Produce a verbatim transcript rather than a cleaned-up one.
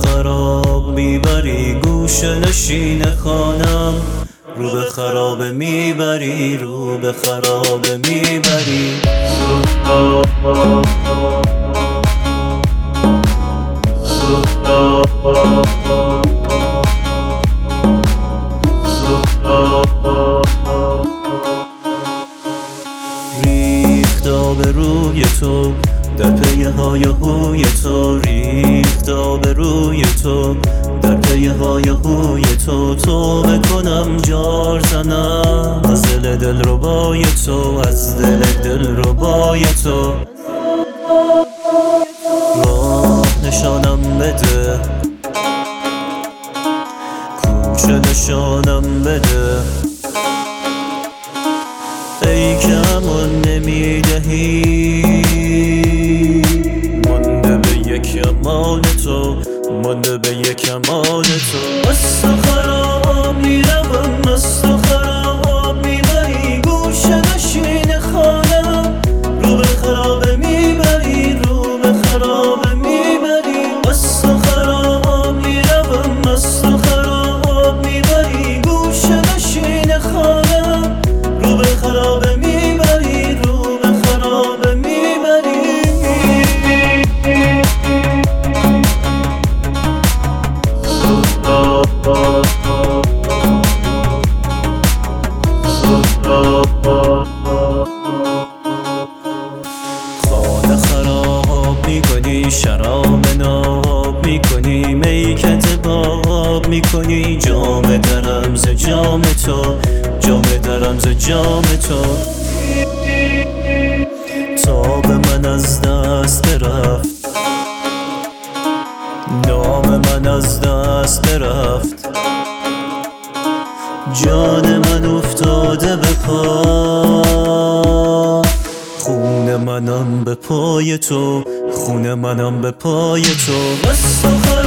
خراب میبری، گوش نشین خانم رو به خراب میبری، رو به خراب میبری. ریخت آب روی تو در پی های هوی تو، ریخت آب روی تو در پی های هوی تو. تو بکنم جار زنم از دل دل ربای تو، از دل دل ربای تو. راه نشانم بده، کوچه نشانم بده، ای که امان نمیدهی. مانده به یک امان تو، مانده به یک امان تو. مست و خراب میروم، مست و خراب میبری، گوش نشین خانم رو به خراب میبری، رو به خراب میبری. مست و خراب میروم، مست و خراب میبری، گوش نشین خانم رو به خراب میبری، رو به خراب میبری. خانه خراب میکنی، شراب ناب میکنی، میکت باب میکنی، جام درم ز جام تو، جام درم ز جام تو. تاب من از دست برفت، نام من از دست برفت، جان من افتاده به پا. خون منم به پای تو، خون منم به پای تو.